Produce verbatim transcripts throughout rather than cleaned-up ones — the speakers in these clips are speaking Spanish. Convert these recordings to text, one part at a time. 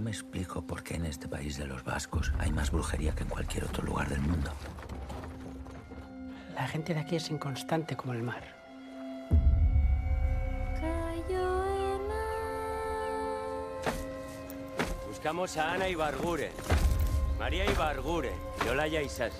no me explico por qué en este país de los vascos hay más brujería que en cualquier otro lugar del mundo. La gente de aquí es inconstante como el mar. Buscamos a Ana Ibarguren, María Ibarguren y Olaya Isas.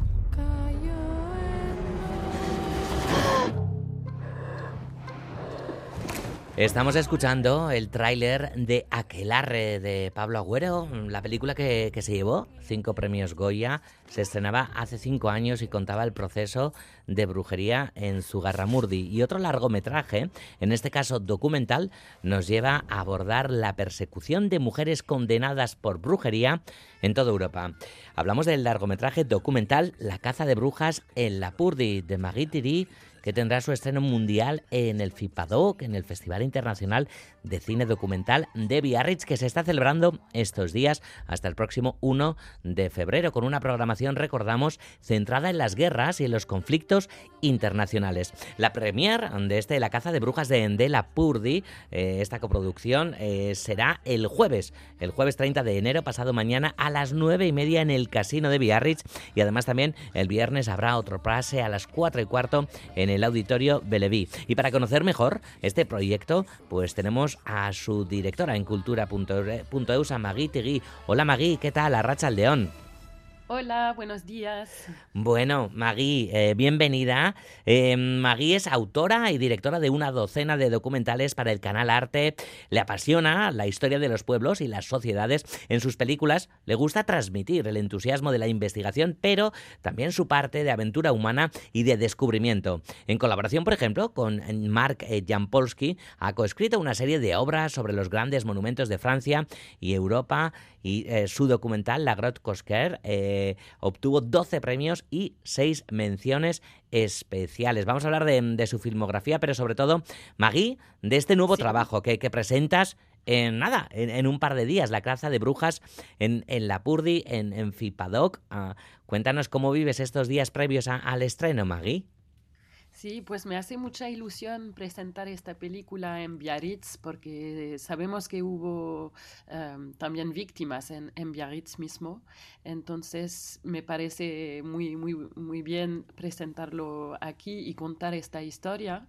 Estamos escuchando el tráiler de Aquelarre de Pablo Agüero, la película que, que se llevó cinco premios Goya. Se estrenaba hace cinco años y contaba el proceso de brujería en Zugarramurdi. Y otro largometraje, en este caso documental, nos lleva a abordar la persecución de mujeres condenadas por brujería en toda Europa. Hablamos del largometraje documental La caza de brujas en Lapurdi, de Magui Thierry, que tendrá su estreno mundial en el FIPADOC, en el Festival Internacional de Cine Documental de Biarritz, que se está celebrando estos días hasta el próximo uno de febrero, con una programación, recordamos, centrada en las guerras y en los conflictos internacionales. La premier de este La caza de brujas de, de Lapurdi, eh, esta coproducción, eh, será el jueves, el jueves treinta de enero, pasado mañana, a las nueve y media en el Casino de Biarritz, y además también el viernes habrá otro pase a las cuatro y cuarto en el Auditorio Bellevue. Y para conocer mejor este proyecto, pues tenemos a su directora en cultura punto eus, a Magui Thierry. Hola Magui, ¿qué tal? Arratsaldeon. Hola, buenos días. Bueno, Magui, eh, bienvenida. Eh, Magui es autora y directora de una docena de documentales para el canal Arte. Le apasiona la historia de los pueblos y las sociedades. En sus películas le gusta transmitir el entusiasmo de la investigación, pero también su parte de aventura humana y de descubrimiento. En colaboración, por ejemplo, con Marc Jampolsky, ha coescrito una serie de obras sobre los grandes monumentos de Francia y Europa, y eh, su documental La Grotte Cosquer eh, obtuvo doce premios y seis menciones especiales. Vamos a hablar de, de su filmografía, pero sobre todo, Magui, de este nuevo sí. trabajo que, que presentas en nada, en, en un par de días, La caza de brujas en, en Lapurdi, en, en FIPADOC. Uh, cuéntanos cómo vives estos días previos a, al estreno, Magui. Sí, pues me hace mucha ilusión presentar esta película en Biarritz porque sabemos que hubo um, también víctimas en, en Biarritz mismo. Entonces me parece muy, muy, muy bien presentarlo aquí y contar esta historia.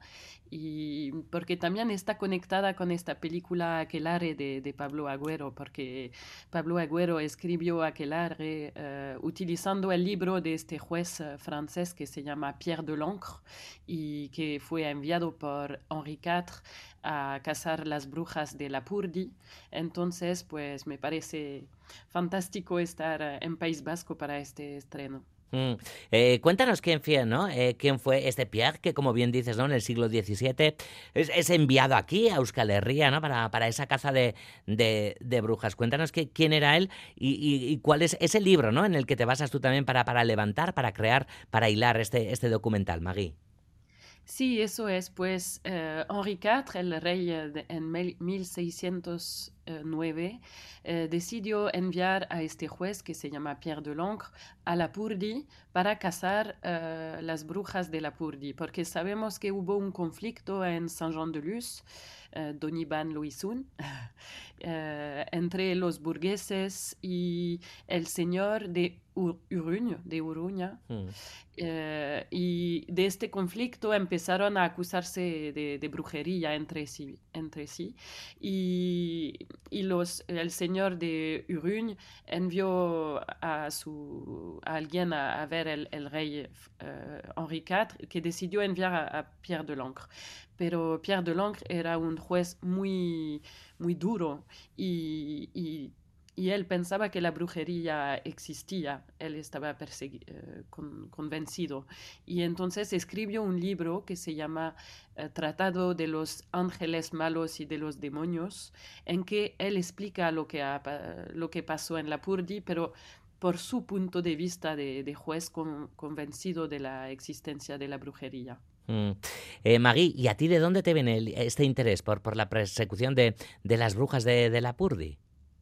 Y porque también está conectada con esta película Aquelarre de, de Pablo Agüero, porque Pablo Agüero escribió Aquelarre uh, utilizando el libro de este juez uh, francés que se llama Pierre de l'Ancre y que fue enviado por Henri cuatro a cazar las brujas de Lapurdi. Entonces, pues me parece fantástico estar en País Vasco para este estreno. Mm. Eh, cuéntanos quién fue, ¿no? Eh, quién fue este Pierre que, como bien dices, ¿no? En el siglo diecisiete es, es enviado aquí a Euskal Herria, ¿no? Para, para esa caza de, de, de brujas. Cuéntanos que, quién era él y, y, y cuál es ese libro, ¿no? En el que te basas tú también para, para levantar, para crear, para hilar este, este documental, Magui. Sí, eso es, pues eh, Henri cuatro, el rey de, en mil seiscientos nueve, eh, decidió enviar a este juez que se llama Pierre de l'Ancre a Lapurdi para cazar eh, las brujas de Lapurdi, porque sabemos que hubo un conflicto en Saint-Jean-de-Luz, eh, Doniban-Loisun, eh, entre los burgueses y el señor de Uruña, de Uruña. Mm. Eh, y de este conflicto empezaron a acusarse de, de brujería entre sí, entre sí. Y, y los, el señor de Uruñ envió a, su, a alguien a, a ver el, el rey uh, Henri cuatro, que decidió enviar a, a Pierre de l'Ancre. Pero Pierre de l'Ancre era un juez muy, muy duro y, y Y él pensaba que la brujería existía, él estaba eh, con, convencido. Y entonces escribió un libro que se llama eh, Tratado de los ángeles malos y de los demonios, en que él explica lo que, ha, lo que pasó en Lapurdi, pero por su punto de vista de, de juez con, convencido de la existencia de la brujería. Mm. Eh, Magui, ¿y a ti de dónde te viene el, este interés por, por la persecución de, de las brujas de, de Lapurdi?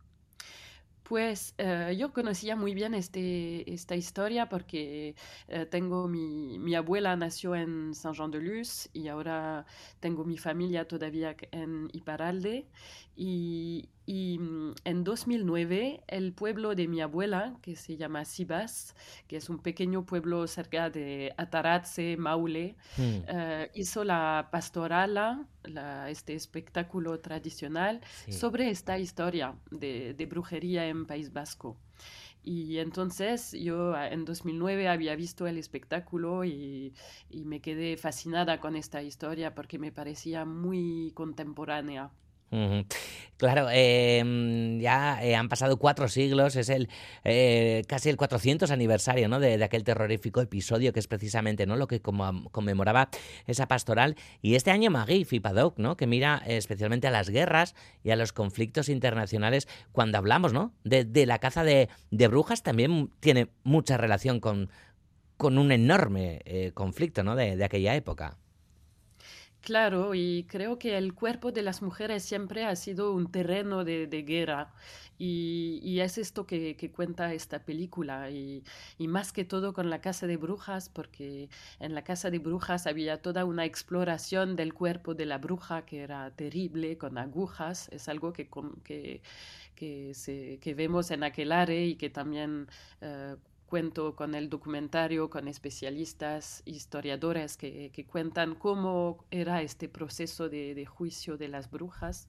Pues uh, yo conocía muy bien este, esta historia porque uh, tengo mi, mi abuela nació en Saint-Jean-de-Luz y ahora tengo mi familia todavía en Iparralde y, Y mm, en dos mil nueve, el pueblo de mi abuela, que se llama Sibas, que es un pequeño pueblo cerca de Ataratse, Maule, Mm, eh, hizo la pastorala, la- este espectáculo tradicional, sí. sobre esta historia de, de brujería en País Vasco. Y entonces yo ah, en dos mil nueve había visto el espectáculo y, y me quedé fascinada con esta historia porque me parecía muy contemporánea. Ujú. Claro, em, ya eh, han pasado cuatro siglos, es el eh, casi el cuatrocientos aniversario, ¿no? de, de aquel terrorífico episodio que es precisamente, ¿no? lo que como- conmemoraba esa pastoral. Y este año Magui Fipadoc, ¿no? que mira eh, especialmente a las guerras y a los conflictos internacionales cuando hablamos, ¿no? de, de la caza de, de brujas, también tiene mucha relación con, con un enorme eh, conflicto, ¿no? de, de aquella época. Claro, y creo que el cuerpo de las mujeres siempre ha sido un terreno de, de guerra y, y es esto que, que cuenta esta película y, y más que todo con la casa de brujas, porque en la casa de brujas había toda una exploración del cuerpo de la bruja que era terrible, con agujas, es algo que, com- que, que, se- que vemos en Aquelarre y que también eh, cuento con el documentario, con especialistas, historiadores que, que cuentan cómo era este proceso de, de juicio de las brujas.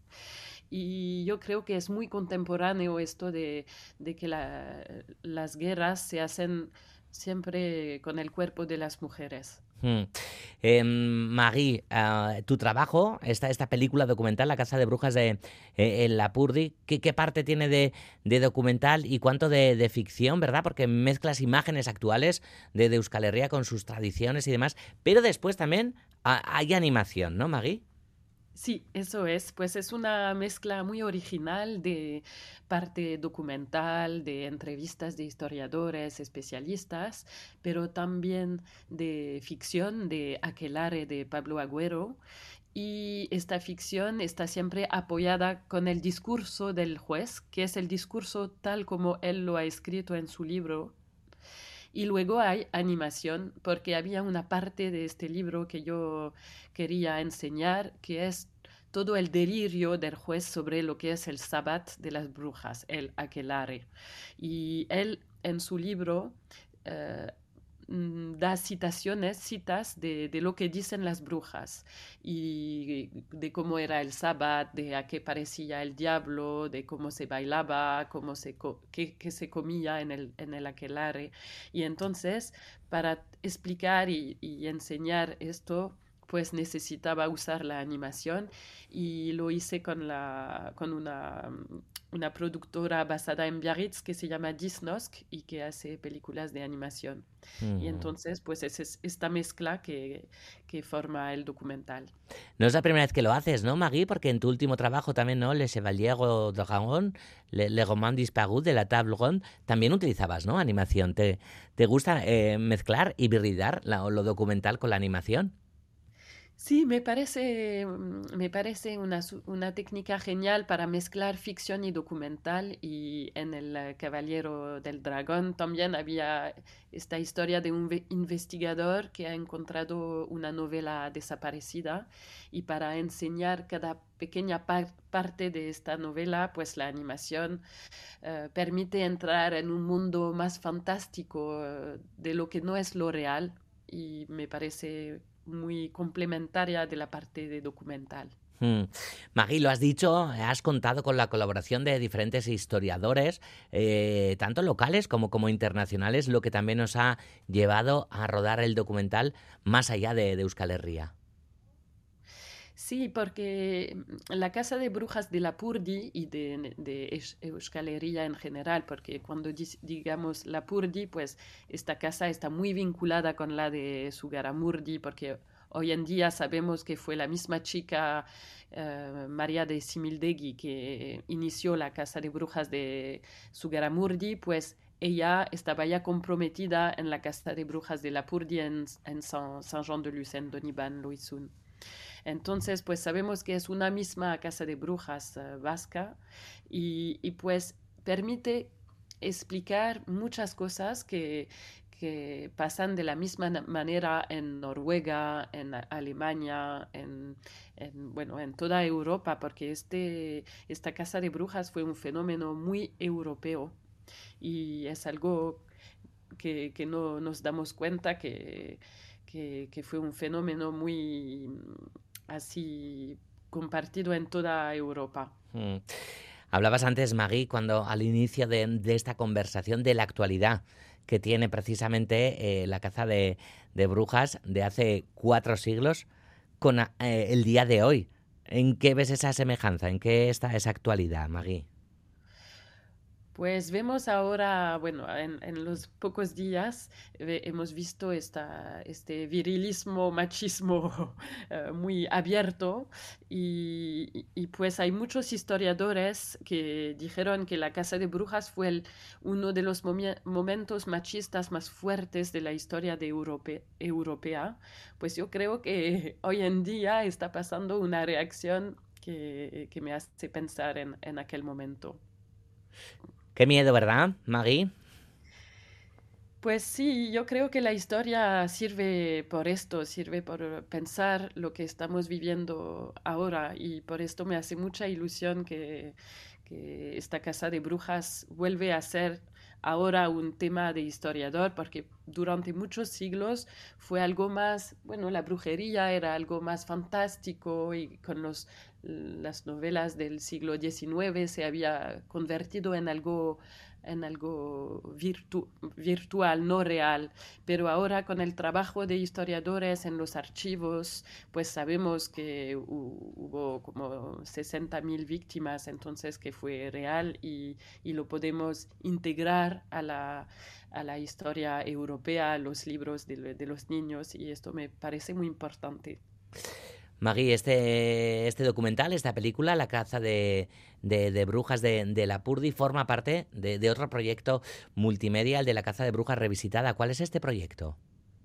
Y yo creo que es muy contemporáneo esto de, de que la- las guerras se hacen siempre con el cuerpo de las mujeres. Mm. Eh, Magui, ah, tu trabajo, esta, esta película documental, La Casa de Brujas de eh, en Lapurdi, ¿qué, qué parte tiene de, de documental y cuánto de, de ficción, verdad? Porque mezclas imágenes actuales de, de Euskal Herria con sus tradiciones y demás, pero después también ah, hay animación, ¿no, Magui? Sí, eso es. Pues es una mezcla muy original de parte documental, de entrevistas de historiadores, especialistas, pero también de ficción de Aquelarre de Pablo Agüero. Y esta ficción está siempre apoyada con el discurso del juez, que es el discurso tal como él lo ha escrito en su libro. Y luego hay animación, porque había una parte de este libro que yo quería enseñar, que es todo el delirio del juez sobre lo que es el sabbat de las brujas, el aquelarre. Y él en su libro eh, mm, da citaciones, citas de, de lo que dicen las brujas y de cómo era el sabbat, de a qué parecía el diablo, de cómo se bailaba, cómo se co- qué, qué se comía en el, en el aquelarre. Y entonces, para explicar y, y enseñar esto, pues necesitaba usar la animación y lo hice con, la, con una, una productora basada en Biarritz que se llama Disnosk y que hace películas de animación. Y Ujú. entonces, pues es, es esta mezcla que, que forma el documental. No es la primera vez que lo haces, ¿no, Magui? Porque en tu último trabajo también, ¿no? Le Chevalier Dragon, Le, Le Roman Disparu de la Table Ronde, también utilizabas, ¿no? Animación. ¿Te, te gusta eh, mezclar, hibridar la, lo documental con la animación? Sí, me parece, mm, me parece una, su- una técnica genial para mezclar ficción y documental. Y en El eh, Caballero del Dragón también había esta historia de un ve- investigador que ha encontrado una novela desaparecida. Y para enseñar cada pequeña par- parte de esta novela, pues la animación eh, permite entrar en un mundo más fantástico eh, de lo que no es lo real y me parece muy complementaria de la parte de documental. Hmm. Magui, lo has dicho, has contado con la colaboración de diferentes historiadores, eh, tanto locales como, como internacionales, lo que también nos ha llevado a rodar el documental más allá de, de Euskal Herria. Sí, porque mm, la casa de brujas de Lapurdi y de, de Eus- Euskal Herria en general, porque cuando dis- digamos Lapurdi, pues esta casa está muy vinculada con la de Sugaramurdi, porque hoy en día sabemos que fue la misma chica, eh, María de Simildegi, que inició la casa de brujas de Sugaramurdi, pues ella estaba ya comprometida en la casa de brujas de Lapurdi en, en Saint- Saint-Jean-de-Luz, en Doniban, Loisun. Entonces, pues sabemos que es una misma casa de brujas uh, vasca y, y, pues permite explicar muchas cosas que, que pasan de la misma manera en Noruega, en Alemania, en, en, bueno, en toda Europa, porque este, esta casa de brujas fue un fenómeno muy europeo y es algo que, que no nos damos cuenta que, que, que fue un fenómeno muy así compartido en toda Europa. Mm. Hablabas antes, Maggie, cuando al inicio de, de esta conversación de la actualidad que tiene precisamente eh, la caza de, de brujas de hace cuatro siglos con eh, el día de hoy. ¿En qué ves esa semejanza? ¿En qué está esa actualidad, Maggie? Pues vemos ahora, bueno, en, en los pocos días eh, hemos visto esta, este virilismo, machismo eh, muy abierto y, y, y pues hay muchos historiadores que dijeron que la caza de brujas fue el, uno de los momi- momentos machistas más fuertes de la historia de Europe, europea. Pues yo creo que hoy en día está pasando una reacción que, que me hace pensar en, en aquel momento. Qué miedo, ¿verdad, Maggie? Pues sí, yo creo que la historia sirve por esto, sirve por pensar lo que estamos viviendo ahora y por esto me hace mucha ilusión que, que esta casa de brujas vuelve a ser ahora un tema de historiador, porque durante muchos siglos fue algo más, bueno, la brujería era algo más fantástico y con los, las novelas del siglo diecinueve se había convertido en algo en algo virtu- virtual, no real. Pero ahora con el trabajo de historiadores en los archivos, pues sabemos que hu- hubo como sesenta mil víctimas, entonces que fue real y, y lo podemos integrar a la, a la historia europea, a los libros de, de los niños y esto me parece muy importante. Maggie, este, este documental, esta película, La caza de, de, de brujas de, de Lapurdi, forma parte de, de otro proyecto multimedia, el de la caza de brujas revisitada. ¿Cuál es este proyecto?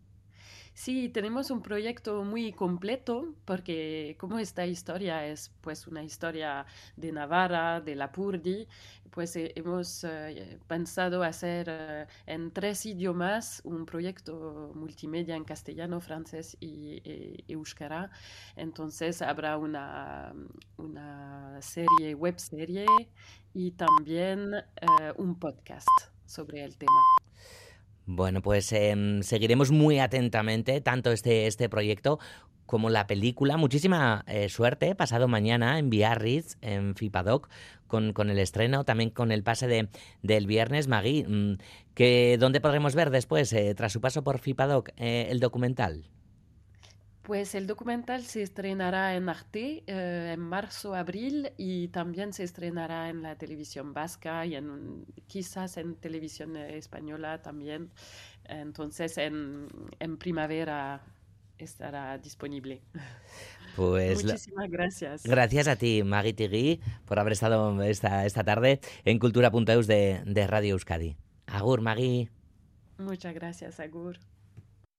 Sí, tenemos un proyecto muy completo porque como esta historia es pues una historia de Navarra, de Lapurdi, pues eh, hemos eh, pensado hacer eh, en tres idiomas un proyecto multimedia en castellano, francés y, y euskera. Entonces habrá una, una serie, web serie y también eh, un podcast sobre el tema. Bueno, pues eh, seguiremos muy atentamente tanto este, este proyecto como la película. Muchísima eh, suerte pasado mañana en Biarritz, en FIPADOC, con, con el estreno, también con el pase de, del viernes. Maggie, que, ¿dónde podremos ver después, eh, tras su paso por FIPADOC, eh, el documental? Pues el documental se estrenará en Arte eh, en marzo, abril y también se estrenará en la televisión vasca y en, quizás en televisión española también. Entonces en, en primavera estará disponible. Pues Muchísimas gracias. Gracias a ti, Maggie Tigui, por haber estado esta, esta tarde en Cultura punto eus de, de Radio Euskadi. Agur, Maggie. Muchas gracias, Agur.